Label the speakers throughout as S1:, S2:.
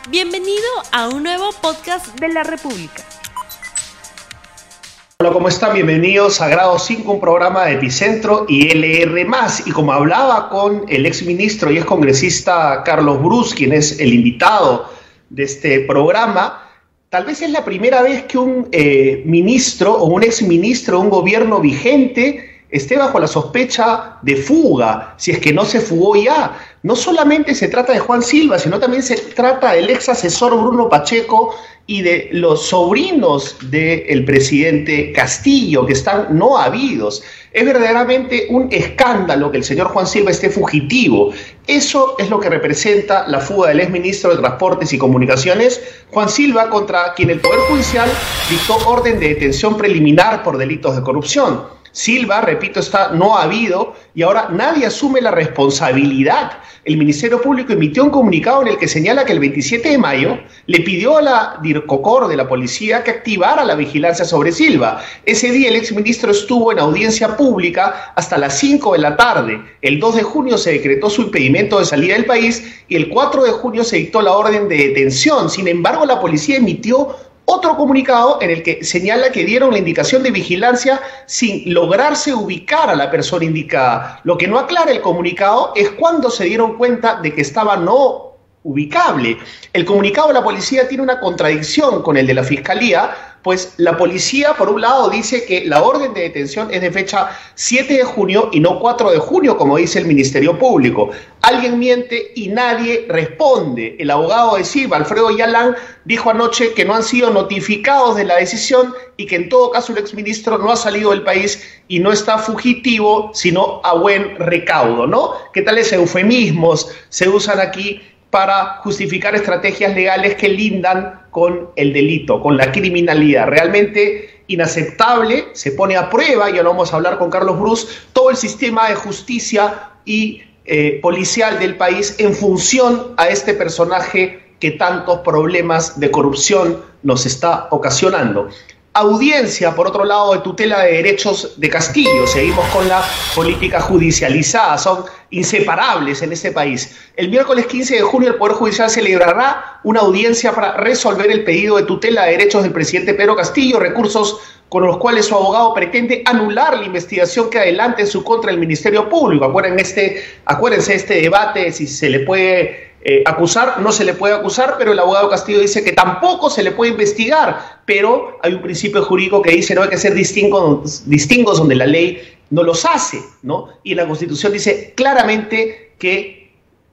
S1: Bienvenido a un nuevo podcast de la República.
S2: Hola, ¿cómo están? Bienvenidos a Grado 5, un programa de Epicentro y LR+. Y como hablaba con el exministro y excongresista Carlos Brus, quien es el invitado de este programa, tal vez es la primera vez que un ministro o un exministro de un gobierno vigente esté bajo la sospecha de fuga, si es que no se fugó ya. No solamente se trata de Juan Silva, sino también se trata del ex asesor Bruno Pacheco y de los sobrinos del presidente Castillo, que están no habidos. Es verdaderamente un escándalo que el señor Juan Silva esté fugitivo. Eso es lo que representa la fuga del exministro de Transportes y Comunicaciones, Juan Silva, contra quien el Poder Judicial dictó orden de detención preliminar por delitos de corrupción. Silva, repito, está no habido y ahora nadie asume la responsabilidad. El Ministerio Público emitió un comunicado en el que señala que el 27 de mayo le pidió a la DIRCOCOR de la policía que activara la vigilancia sobre Silva. Ese día el exministro estuvo en audiencia pública hasta las 5 de la tarde. El 2 de junio se decretó su impedimento de salida del país y el 4 de junio se dictó la orden de detención. Sin embargo, la policía emitió otro comunicado en el que señala que dieron la indicación de vigilancia sin lograrse ubicar a la persona indicada. Lo que no aclara el comunicado es cuándo se dieron cuenta de que estaba no ubicable. El comunicado de la policía tiene una contradicción con el de la Fiscalía, pues la policía, por un lado, dice que la orden de detención es de fecha 7 de junio y no 4 de junio, como dice el Ministerio Público. Alguien miente y nadie responde. El abogado de Silva, Alfredo Yalán, dijo anoche que no han sido notificados de la decisión y que en todo caso el exministro no ha salido del país y no está fugitivo, sino a buen recaudo, ¿no? ¿Qué tales eufemismos se usan aquí para justificar estrategias legales que lindan con el delito, con la criminalidad? Realmente inaceptable, se pone a prueba, ya lo vamos a hablar con Carlos Brus, todo el sistema de justicia y policial del país en función a este personaje que tantos problemas de corrupción nos está ocasionando. Audiencia, por otro lado, de tutela de derechos de Castillo. Seguimos con la política judicializada, son inseparables en este país. El miércoles 15 de junio el Poder Judicial celebrará una audiencia para resolver el pedido de tutela de derechos del presidente Pedro Castillo, recursos con los cuales su abogado pretende anular la investigación que adelanta en su contra el Ministerio Público. Acuérdense este debate, si se le puede acusar, no se le puede acusar, pero el abogado Castillo dice que tampoco se le puede investigar, pero hay un principio jurídico que dice no hay que ser distingos donde la ley no los hace, ¿no? Y la Constitución dice claramente que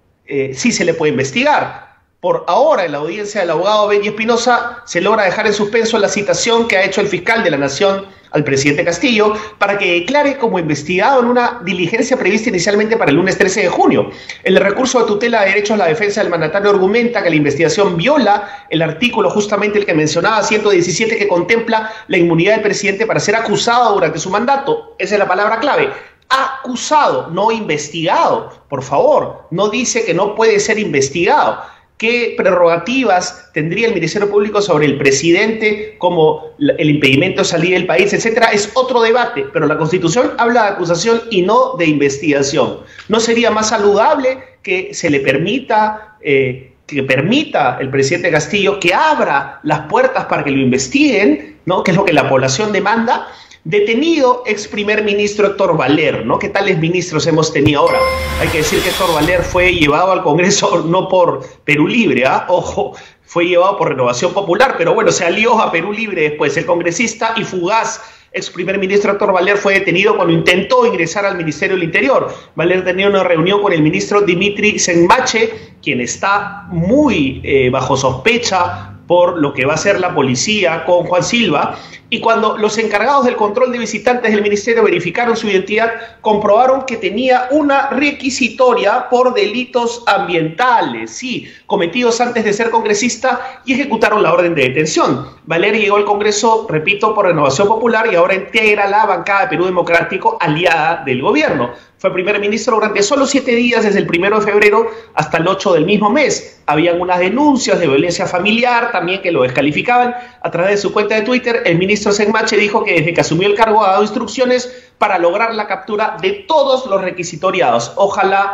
S2: sí se le puede investigar. Por ahora, en la audiencia del abogado Benny Espinosa, se logra dejar en suspenso la citación que ha hecho el fiscal de la Nación al presidente Castillo para que declare como investigado en una diligencia prevista inicialmente para el lunes 13 de junio. El recurso de tutela de derechos, la defensa del mandatario argumenta que la investigación viola el artículo, justamente el que mencionaba, 117, que contempla la inmunidad del presidente para ser acusado durante su mandato. Esa es la palabra clave. Acusado, no investigado. Por favor, no dice que no puede ser investigado. ¿Qué prerrogativas tendría el Ministerio Público sobre el presidente, como el impedimento de salir del país, etcétera? Es otro debate, pero la Constitución habla de acusación y no de investigación. ¿No sería más saludable que se le permita, que permita el presidente Castillo que abra las puertas para que lo investiguen, ¿no? Que es lo que la población demanda? Detenido ex primer ministro Héctor Valer, ¿no? ¿Qué tales ministros hemos tenido ahora? Hay que decir que Héctor Valer fue llevado al Congreso no por Perú Libre, ojo, fue llevado por Renovación Popular, pero bueno, se alió a Perú Libre después. El congresista y fugaz ex primer ministro Héctor Valer fue detenido cuando intentó ingresar al Ministerio del Interior. Valer tenía una reunión con el ministro Dimitri Senmache, quien está muy bajo sospecha por lo que va a hacer la policía con Juan Silva, y cuando los encargados del control de visitantes del ministerio verificaron su identidad, comprobaron que tenía una requisitoria por delitos ambientales, sí, cometidos antes de ser congresista, y ejecutaron la orden de detención. Valer llegó al Congreso, repito, por Renovación Popular, y ahora integra la bancada de Perú Democrático, aliada del gobierno. Fue primer ministro durante solo 7 días, desde el 1 de febrero hasta el 8 del mismo mes. Habían unas denuncias de violencia familiar también que lo descalificaban. A través de su cuenta de Twitter, el ministro Senmache dijo que desde que asumió el cargo ha dado instrucciones para lograr la captura de todos los requisitoriados. Ojalá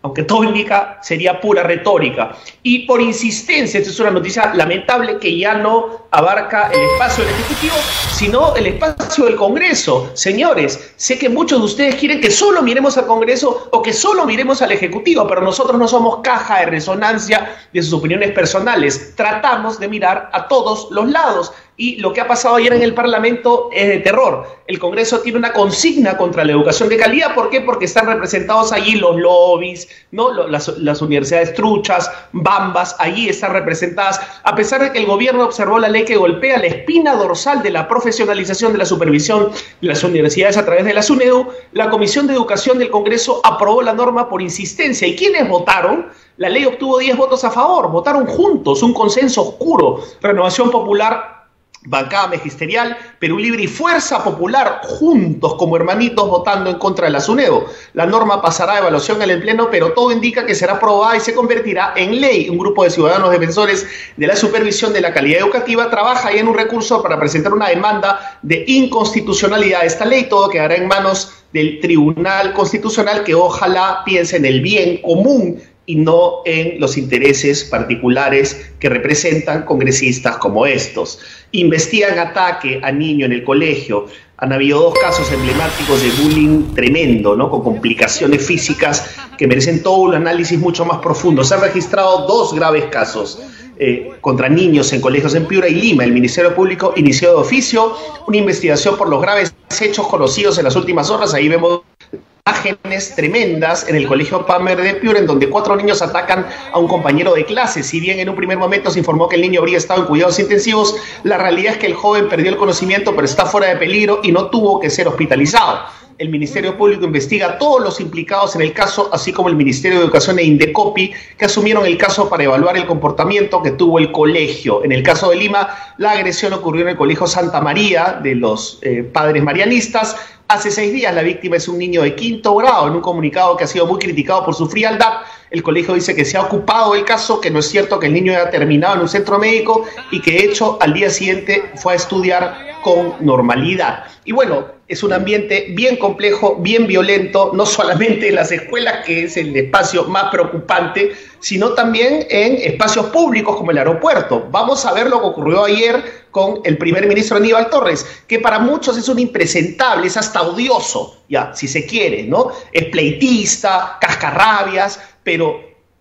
S2: aunque todo indica sería pura retórica. Y por insistencia, esta es una noticia lamentable que ya no abarca el espacio del Ejecutivo, sino el espacio del Congreso. Señores, sé que muchos de ustedes quieren que solo miremos al Congreso o que solo miremos al Ejecutivo, pero nosotros no somos caja de resonancia de sus opiniones personales. Tratamos de mirar a todos los lados. Y lo que ha pasado ayer en el Parlamento es de terror. El Congreso tiene una consigna contra la educación de calidad. ¿Por qué? Porque están representados allí los lobbies, ¿no? Las universidades truchas, bambas, allí están representadas. A pesar de que el gobierno observó la ley que golpea la espina dorsal de la profesionalización de la supervisión de las universidades a través de la SUNEDU, la Comisión de Educación del Congreso aprobó la norma por insistencia. ¿Y quiénes votaron? La ley obtuvo 10 votos a favor. Votaron juntos, un consenso oscuro. Renovación Popular, Bancada Magisterial, Perú Libre y Fuerza Popular, juntos como hermanitos votando en contra de la SUNEDU. La norma pasará a evaluación en el Pleno, pero todo indica que será aprobada y se convertirá en ley. Un grupo de ciudadanos defensores de la supervisión de la calidad educativa trabaja ahí en un recurso para presentar una demanda de inconstitucionalidad de esta ley. Todo quedará en manos del Tribunal Constitucional, que ojalá piense en el bien común y no en los intereses particulares que representan congresistas como estos. Investigan ataque a niño en el colegio. Han habido 2 casos emblemáticos de bullying tremendo, ¿no? Con complicaciones físicas que merecen todo un análisis mucho más profundo. Se han registrado 2 graves casos contra niños en colegios en Piura y Lima. El Ministerio Público inició de oficio una investigación por los graves hechos conocidos en las últimas horas. Ahí vemos imágenes tremendas en el colegio Palmer de Piura, en donde 4 niños atacan a un compañero de clase. Si bien en un primer momento se informó que el niño habría estado en cuidados intensivos, la realidad es que el joven perdió el conocimiento, pero está fuera de peligro y no tuvo que ser hospitalizado. El Ministerio Público investiga a todos los implicados en el caso, así como el Ministerio de Educación e Indecopi, que asumieron el caso para evaluar el comportamiento que tuvo el colegio. En el caso de Lima, la agresión ocurrió en el Colegio Santa María de los Padres Marianistas. Hace 6 días la víctima es un niño de 5º grado. En un comunicado que ha sido muy criticado por su frialdad, el colegio dice que se ha ocupado el caso, que no es cierto que el niño haya terminado en un centro médico y que de hecho al día siguiente fue a estudiar con normalidad. Y bueno, es un ambiente bien complejo, bien violento, no solamente en las escuelas, que es el espacio más preocupante, sino también en espacios públicos como el aeropuerto. Vamos a ver lo que ocurrió ayer con el primer ministro Aníbal Torres, que para muchos es un impresentable, es hasta odioso, ya, si se quiere, ¿no? Es pleitista, cascarrabias, pero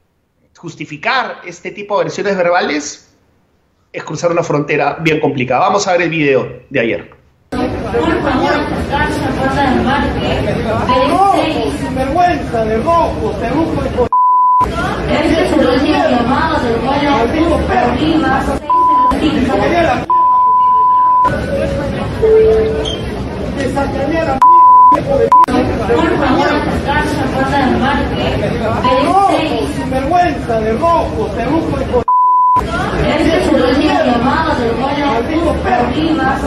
S2: justificar este tipo de agresiones verbales es cruzar una frontera bien complicada. Vamos a ver el video de ayer.
S3: Por favor, casa, puerta del parque,
S4: vergüenza de rojo, te busco el
S3: este es el último llamado del cual arriba, por favor, casa, puerta del parque,
S4: vergüenza de rojo, te busco el
S3: este es el último llamado del cual arriba,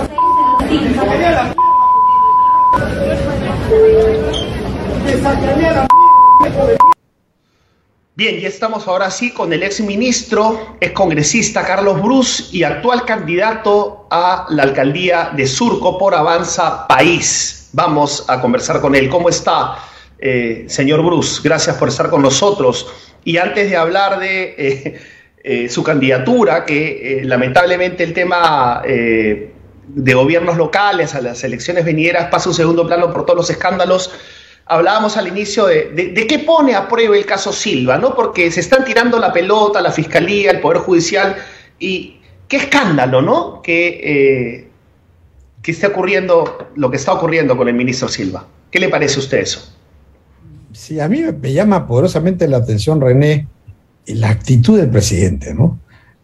S2: Bien, ya estamos ahora sí con el exministro, excongresista Carlos Brus y actual candidato a la alcaldía de Surco por Avanza País. Vamos a conversar con él. ¿Cómo está, señor Brus? Gracias por estar con nosotros. Y antes de hablar de su candidatura, que lamentablemente el tema de gobiernos locales a las elecciones venideras pasa a un segundo plano por todos los escándalos. Hablábamos al inicio de qué pone a prueba el caso Silva, ¿no? Porque se están tirando la pelota, la Fiscalía, el Poder Judicial, y qué escándalo, ¿no? Que esté ocurriendo lo que está ocurriendo con el ministro Silva. ¿Qué le parece a usted eso?
S5: Sí, a mí me llama poderosamente la atención, René, la actitud del presidente, ¿no?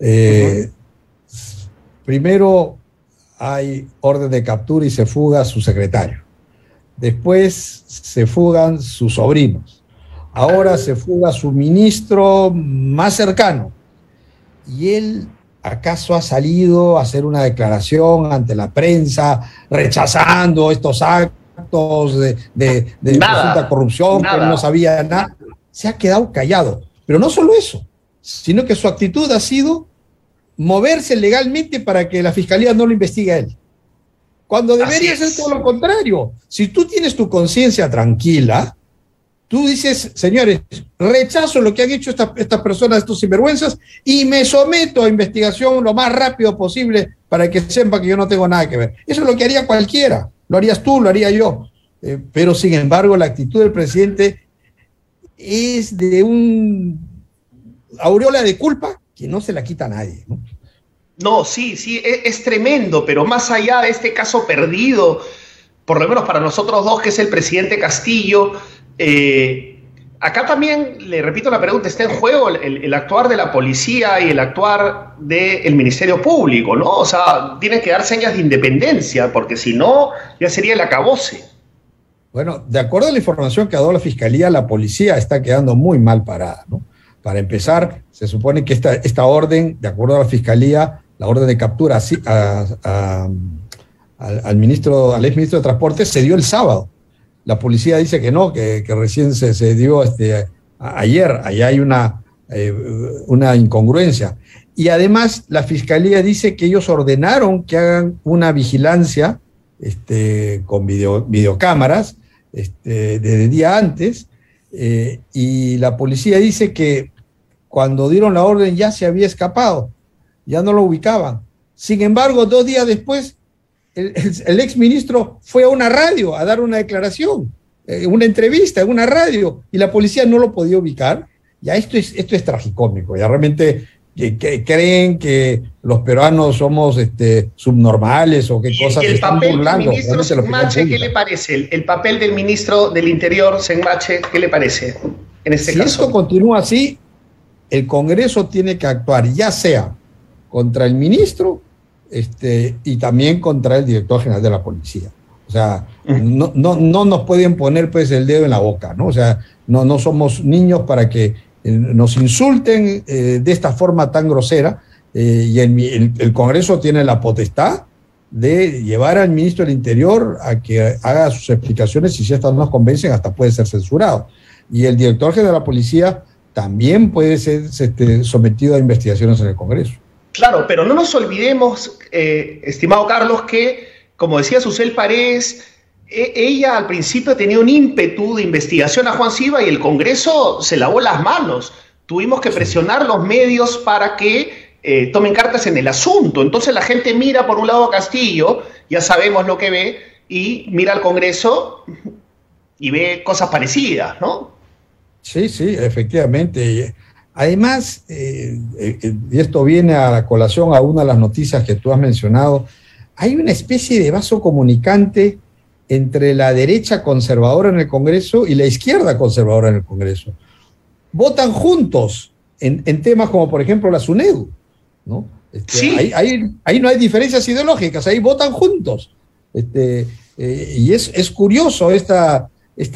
S5: Primero hay orden de captura y se fuga su secretario. Después se fugan sus sobrinos. Ahora se fuga su ministro más cercano. ¿Y él acaso ha salido a hacer una declaración ante la prensa rechazando estos actos de presunta corrupción, que él no sabía nada? Se ha quedado callado. Pero no solo eso, sino que su actitud ha sido moverse legalmente para que la Fiscalía no lo investigue a él. Cuando debería ser todo lo contrario. Si tú tienes tu conciencia tranquila, tú dices, señores, rechazo lo que han hecho estas personas, estos sinvergüenzas, y me someto a investigación lo más rápido posible para que sepan que yo no tengo nada que ver. Eso es lo que haría cualquiera. Lo harías tú, lo haría yo. Pero, sin embargo, la actitud del presidente es de un aureola de culpa que no se la quita a nadie, ¿no?
S2: No, sí, es tremendo, pero más allá de este caso perdido, por lo menos para nosotros dos, que es el presidente Castillo, acá también, le repito la pregunta, está en juego el actuar de la policía y el actuar del Ministerio Público, ¿no? O sea, tienen que dar señas de independencia, porque si no, ya sería el acabose.
S5: Bueno, de acuerdo a la información que ha dado la Fiscalía, la policía está quedando muy mal parada, ¿no? Para empezar, se supone que esta orden, de acuerdo a la Fiscalía, la orden de captura al exministro de Transporte se dio el sábado. La policía dice que no, que recién se dio ayer. Allá hay una incongruencia. Y además la Fiscalía dice que ellos ordenaron que hagan una vigilancia con videocámaras desde el día antes, y la policía dice que cuando dieron la orden ya se había escapado, ya no lo ubicaban. Sin embargo, 2 días después, el exministro fue a una radio a dar una declaración, una entrevista en una radio, y la policía no lo podía ubicar. Ya esto es tragicómico, ya realmente que creen que los peruanos somos subnormales o qué cosas.
S2: ¿Y el
S5: están
S2: papel
S5: burlando,
S2: del ministro Senmache, qué le parece? El papel del ministro del Interior, Senmache, ¿qué le parece en este caso?
S5: Si esto continúa así, el Congreso tiene que actuar, ya sea contra el ministro y también contra el director general de la policía. O sea, no nos pueden poner pues el dedo en la boca, ¿no? O sea, no somos niños para que nos insulten de esta forma tan grosera, y el Congreso tiene la potestad de llevar al ministro del Interior a que haga sus explicaciones, y si estas no nos convencen, hasta puede ser censurado. Y el director general de la policía también puede ser sometido a investigaciones en el Congreso.
S2: Claro, pero no nos olvidemos, estimado Carlos, que, como decía Susel Paredes, ella al principio tenía un ímpetu de investigación a Juan Silva y el Congreso se lavó las manos. Tuvimos que presionar los medios para que tomen cartas en el asunto. Entonces la gente mira por un lado a Castillo, ya sabemos lo que ve, y mira al Congreso y ve cosas parecidas, ¿no?
S5: Sí, efectivamente. Además, y esto viene a la colación a una de las noticias que tú has mencionado, hay una especie de vaso comunicante entre la derecha conservadora en el Congreso y la izquierda conservadora en el Congreso. Votan juntos en temas como, por ejemplo, la SUNEDU, ¿no?
S2: Sí.
S5: Ahí no hay diferencias ideológicas, ahí votan juntos. Y es curioso esta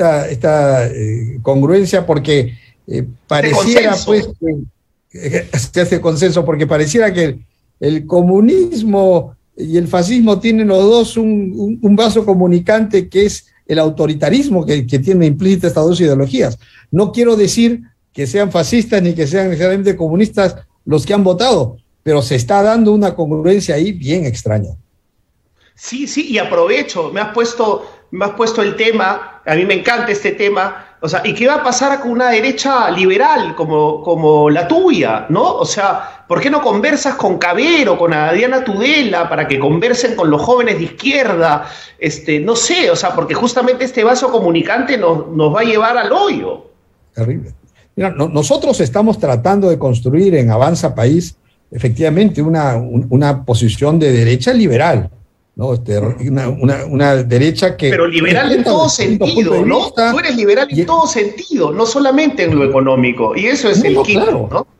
S5: congruencia, porque pareciera pues que se hace consenso, porque pareciera que el comunismo y el fascismo tienen los dos un vaso comunicante, que es el autoritarismo que tiene implícita estas dos ideologías. No quiero decir que sean fascistas ni que sean necesariamente comunistas los que han votado, pero se está dando una congruencia ahí bien extraña.
S2: Sí, y aprovecho, me has puesto el tema, a mí me encanta este tema, o sea, ¿y qué va a pasar con una derecha liberal como la tuya, ¿no? O sea, ¿por qué no conversas con Cavero, con Adriana Tudela, para que conversen con los jóvenes de izquierda? No sé, o sea, porque justamente este vaso comunicante nos va a llevar al hoyo. Terrible.
S5: Mira, nosotros estamos tratando de construir en Avanza País efectivamente una posición de derecha liberal, ¿no? Una derecha que...
S2: Pero liberal en todo sentido, ¿no? Tú eres liberal en todo sentido, no solamente en lo económico, y eso es el quinto, claro, ¿no?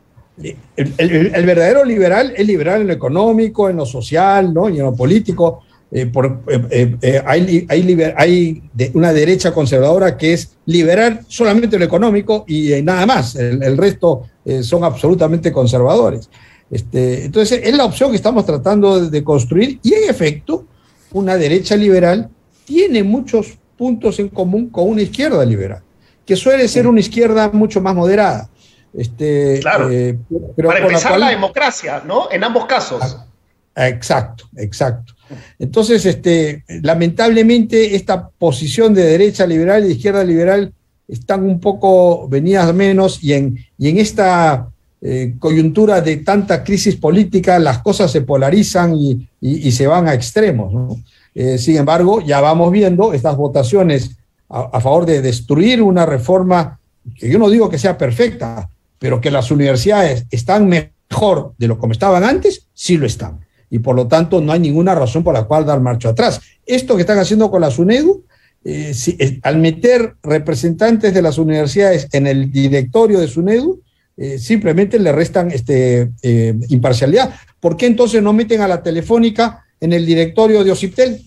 S5: El verdadero liberal es liberal en lo económico, en lo social, ¿no? Y en lo político. Hay una derecha conservadora que es liberal solamente en lo económico y nada más. El resto son absolutamente conservadores. Entonces, es la opción que estamos tratando de construir, y en efecto, una derecha liberal tiene muchos puntos en común con una izquierda liberal, que suele ser una izquierda mucho más moderada.
S2: Claro, pero para empezar la democracia, ¿no? En ambos casos.
S5: Exacto. Entonces, lamentablemente, esta posición de derecha liberal y de izquierda liberal están un poco venidas menos y en esta coyuntura de tanta crisis política las cosas se polarizan y se van a extremos, ¿no? Sin embargo, ya vamos viendo estas votaciones a favor de destruir una reforma que yo no digo que sea perfecta, pero que las universidades están mejor de lo que estaban antes, sí lo están. Y por lo tanto no hay ninguna razón por la cual dar marcha atrás. Esto que están haciendo con la SUNEDU, al meter representantes de las universidades en el directorio de SUNEDU, simplemente le restan imparcialidad. ¿Por qué entonces no meten a la Telefónica en el directorio de OCIPTEL?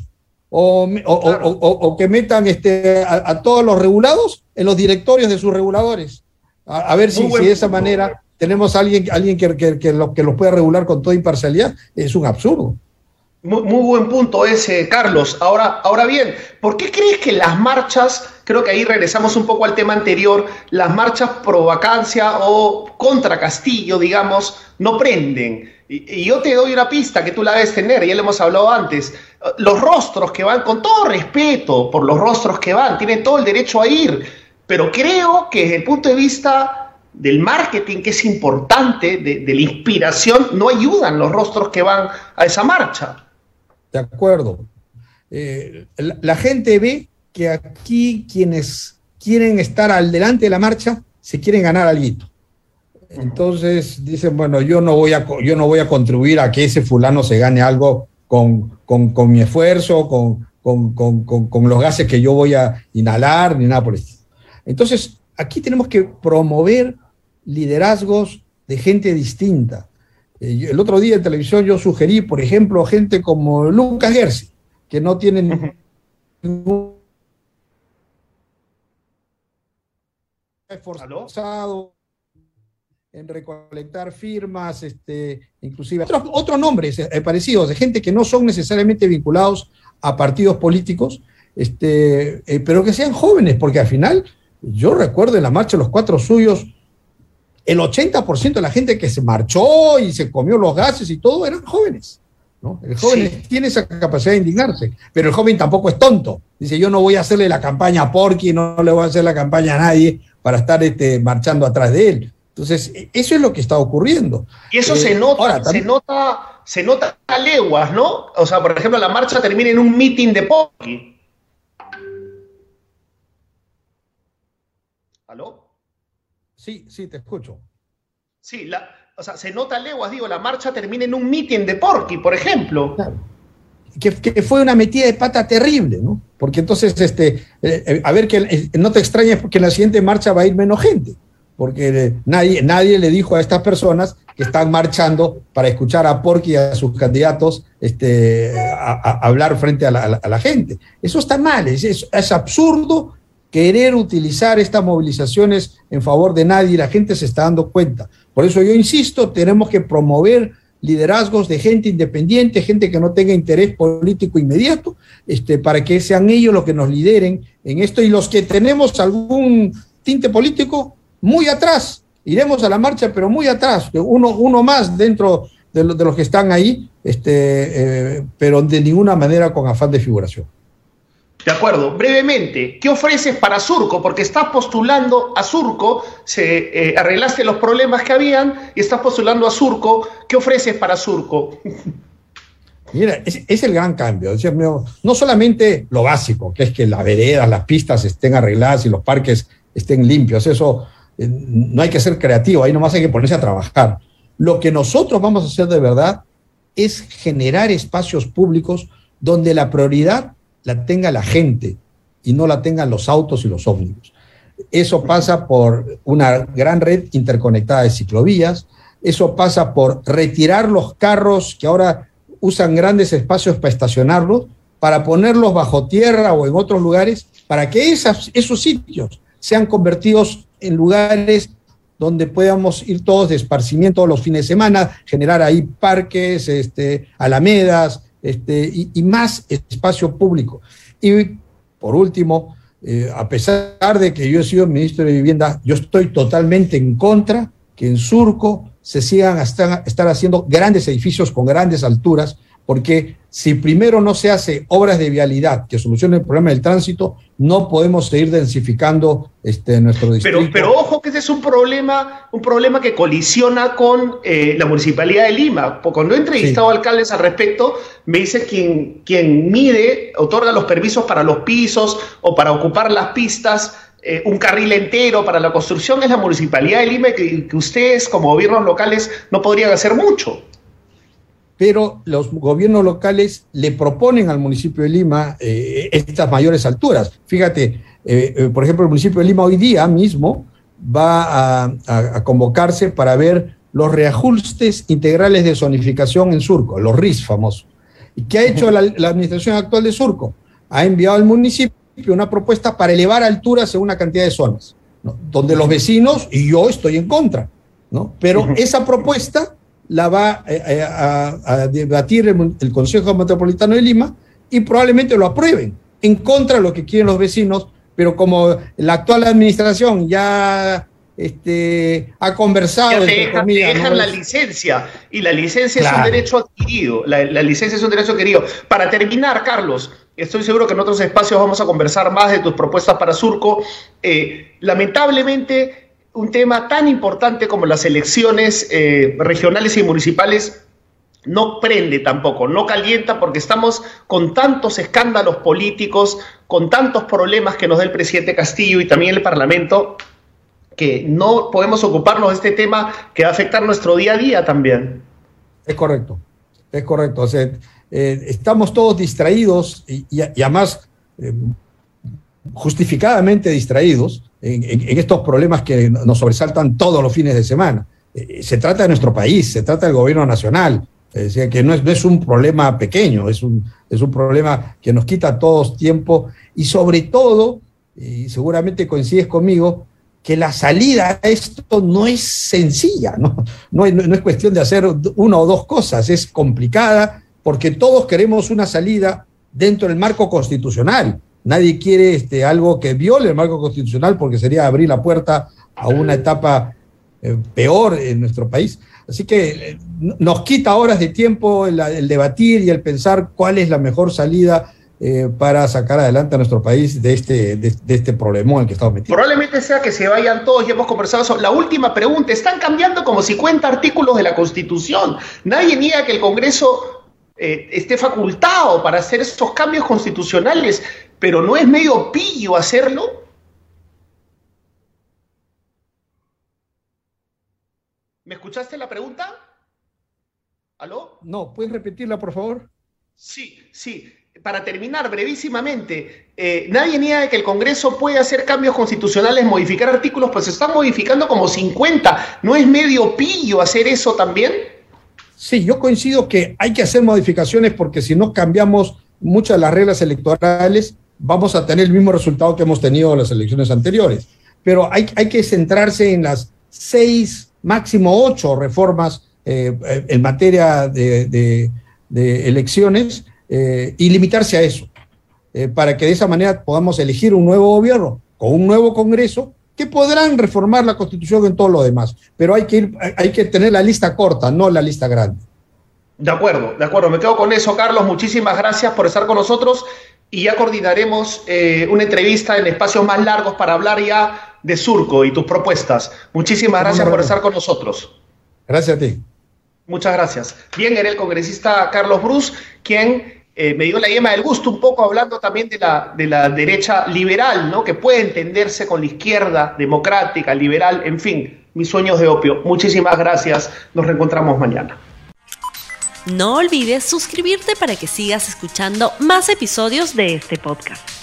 S5: O que metan a todos los regulados en los directorios de sus reguladores. A ver si de esa manera tenemos a alguien que los pueda regular con toda imparcialidad. Es un absurdo.
S2: Muy buen punto ese, Carlos. Ahora bien, ¿por qué crees que las marchas, creo que ahí regresamos un poco al tema anterior, las marchas pro vacancia o contra Castillo, digamos, no prenden? Y yo te doy una pista que tú la debes tener, ya lo hemos hablado antes. Los rostros que van, con todo respeto por los rostros que van, tienen todo el derecho a ir, pero creo que desde el punto de vista del marketing, que es importante, de la inspiración, no ayudan los rostros que van a esa marcha.
S5: De acuerdo. La gente ve que aquí quienes quieren estar al delante de la marcha se quieren ganar algo. Entonces dicen, bueno, yo no voy a contribuir a que ese fulano se gane algo con mi esfuerzo, con los gases que yo voy a inhalar, ni nada por el estilo. Entonces, aquí tenemos que promover liderazgos de gente distinta. El otro día en televisión yo sugerí, por ejemplo, gente como Lucas Gersi, que no tienen ningún esforzado en recolectar firmas, inclusive otros nombres parecidos, de gente que no son necesariamente vinculados a partidos políticos, pero que sean jóvenes, porque al final, yo recuerdo en la marcha de los 4 suyos, el 80% de la gente que se marchó y se comió los gases y todo eran jóvenes, ¿no? El joven tiene esa capacidad de indignarse, pero el joven tampoco es tonto. Dice, yo no voy a hacerle la campaña a Porky, no le voy a hacer la campaña a nadie para estar marchando atrás de él. Entonces, eso es lo que está ocurriendo. Y
S2: eso se nota, se nota a leguas, ¿no? O sea, por ejemplo, la marcha termina en un meeting de Porky. ¿Aló?
S5: Sí, te escucho.
S2: Sí, o sea, se nota a leguas, digo, la marcha termina en un meeting de Porky, por ejemplo.
S5: Claro. Que fue una metida de pata terrible, ¿no? Porque entonces, a ver, que no te extrañes porque en la siguiente marcha va a ir menos gente, porque nadie le dijo a estas personas que están marchando para escuchar a Porky y a sus candidatos a hablar frente a la gente. Eso está mal, es absurdo querer utilizar estas movilizaciones en favor de nadie, y la gente se está dando cuenta. Por eso yo insisto, tenemos que promover liderazgos de gente independiente, gente que no tenga interés político inmediato, para que sean ellos los que nos lideren en esto, y los que tenemos algún tinte político, muy atrás, iremos a la marcha, pero muy atrás, uno más dentro de los que están ahí, pero de ninguna manera con afán de figuración.
S2: De acuerdo. Brevemente, ¿qué ofreces para Surco? Porque estás postulando a Surco, arreglaste los problemas que habían y estás postulando a Surco. ¿Qué ofreces para Surco?
S5: Mira, es el gran cambio. No solamente lo básico, que es que las veredas, las pistas estén arregladas y los parques estén limpios. Eso no hay que ser creativo, ahí nomás hay que ponerse a trabajar. Lo que nosotros vamos a hacer de verdad es generar espacios públicos donde la prioridad la tenga la gente y no la tengan los autos y los ómnibus. Eso pasa por una gran red interconectada de ciclovías, eso pasa por retirar los carros que ahora usan grandes espacios para estacionarlos, para ponerlos bajo tierra o en otros lugares, para que esos sitios sean convertidos en lugares donde podamos ir todos de esparcimiento los fines de semana, generar ahí parques, alamedas, y más espacio público. Y por último, a pesar de que yo he sido ministro de Vivienda, yo estoy totalmente en contra que en Surco se sigan estar haciendo grandes edificios con grandes alturas, porque si primero no se hace obras de vialidad que solucionen el problema del tránsito, no podemos seguir densificando nuestro distrito.
S2: Pero ojo que ese es un problema que colisiona con la Municipalidad de Lima. Cuando he entrevistado a alcaldes al respecto, me dice quien mide, otorga los permisos para los pisos o para ocupar las pistas, un carril entero para la construcción, es la Municipalidad de Lima, que ustedes como gobiernos locales no podrían hacer mucho.
S5: Pero los gobiernos locales le proponen al municipio de Lima estas mayores alturas. Fíjate, por ejemplo, el municipio de Lima hoy día mismo va a convocarse para ver los reajustes integrales de zonificación en Surco, los RIS famosos. ¿Y qué ha hecho la administración actual de Surco? Ha enviado al municipio una propuesta para elevar alturas según una cantidad de zonas, ¿no? Donde los vecinos, y yo estoy en contra, ¿no? Pero esa propuesta la va a debatir el Consejo Metropolitano de Lima y probablemente lo aprueben, en contra de lo que quieren los vecinos, pero como la actual administración ya ha conversado...
S2: Te dejan la licencia, y la licencia es un derecho adquirido, la licencia es un derecho adquirido. Para terminar, Carlos, estoy seguro que en otros espacios vamos a conversar más de tus propuestas para Surco. Lamentablemente, un tema tan importante como las elecciones regionales y municipales no prende tampoco, no calienta, porque estamos con tantos escándalos políticos, con tantos problemas que nos da el presidente Castillo y también el Parlamento, que no podemos ocuparnos de este tema que va a afectar nuestro día a día también.
S5: Es correcto. O sea, estamos todos distraídos y además justificadamente distraídos en estos problemas que nos sobresaltan todos los fines de semana. Se trata de nuestro país, se trata del gobierno nacional, es decir, que no es un problema pequeño, es un problema que nos quita a todos tiempo y sobre todo, y seguramente coincides conmigo, que la salida a esto no es sencilla, no es cuestión de hacer una o dos cosas, es complicada porque todos queremos una salida dentro del marco constitucional. Nadie quiere algo que viole el marco constitucional porque sería abrir la puerta a una etapa peor en nuestro país. Así que nos quita horas de tiempo el debatir y el pensar cuál es la mejor salida para sacar adelante a nuestro país de este problemón en el que estamos metidos.
S2: Probablemente sea que se vayan todos, ya hemos conversado sobre la última pregunta. Están cambiando como 50 artículos de la Constitución. Nadie niega que el Congreso esté facultado para hacer estos cambios constitucionales, pero ¿no es medio pillo hacerlo? ¿Me escuchaste la pregunta? ¿Aló?
S5: No, ¿puedes repetirla, por favor?
S2: Sí. Para terminar brevísimamente, nadie niega que el Congreso puede hacer cambios constitucionales, modificar artículos, pues se están modificando como 50. ¿No es medio pillo hacer eso también?
S5: Sí, yo coincido que hay que hacer modificaciones porque si no cambiamos muchas de las reglas electorales, vamos a tener el mismo resultado que hemos tenido en las elecciones anteriores. Pero hay que centrarse en las 6, máximo 8 reformas en materia de elecciones y limitarse a eso, para que de esa manera podamos elegir un nuevo gobierno con un nuevo Congreso que podrán reformar la Constitución en todo lo demás. Pero hay que tener la lista corta, no la lista grande.
S2: De acuerdo, me quedo con eso, Carlos. Muchísimas gracias por estar con nosotros y ya coordinaremos una entrevista en espacios más largos para hablar ya de Surco y tus propuestas. Muchísimas gracias por estar con nosotros.
S5: Gracias a ti.
S2: Muchas gracias. Bien, era el congresista Carlos Brus, quien me dio la yema del gusto un poco hablando también de la derecha liberal, ¿no? Que puede entenderse con la izquierda democrática, liberal, en fin, mis sueños de opio. Muchísimas gracias. Nos reencontramos mañana.
S1: No olvides suscribirte para que sigas escuchando más episodios de este podcast.